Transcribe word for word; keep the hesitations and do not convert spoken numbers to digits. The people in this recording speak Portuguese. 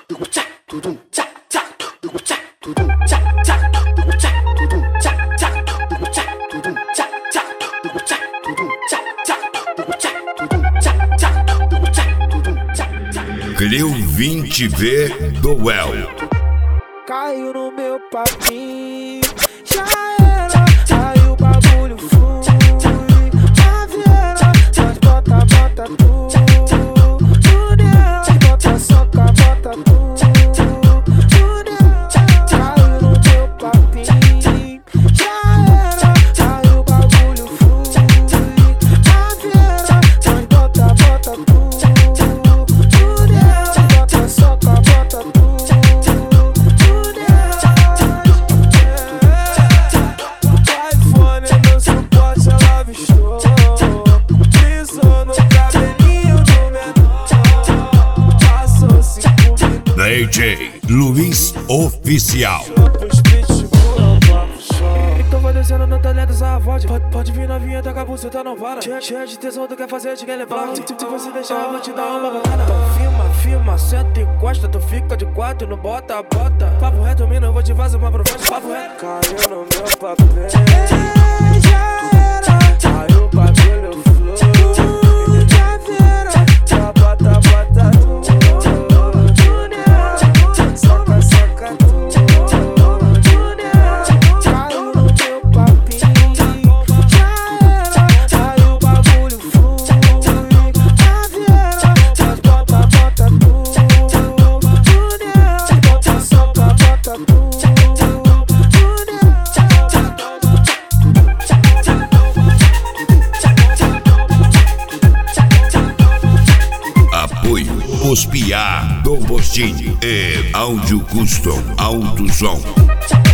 Clio vinte V Duel. Caiu no meu papinho, já era, aí o bagulho flui. Já vieram, nós bota, bota tudo. Tudo é, bota, soca, bota tudo. Tudo é, caiu no meu papinho, já era, aí o bagulho flui. Já vieram, nós bota, bota tudo. Tudo é, bota, soca, bota tudo. D J Luiz Oficial. Então vai descendo no talento essa voz. Pode, pode vir novinha, toca a buceta, não para. Cheia, cheia de tesão, tu quer fazer, te quer levar. Se, se você deixar, eu vou te dar uma bancada. Então firma, firma, senta e encosta. Tu fica de quatro, não bota, bota. Papo reto, mina, eu vou te fazer uma proposta. Papo reto. Caiu no meu papel. Já era, aí o bagulho flui. Já vira, já bota, bota tudo. Os Piá do Bostini e Áudio Custom Alto Som.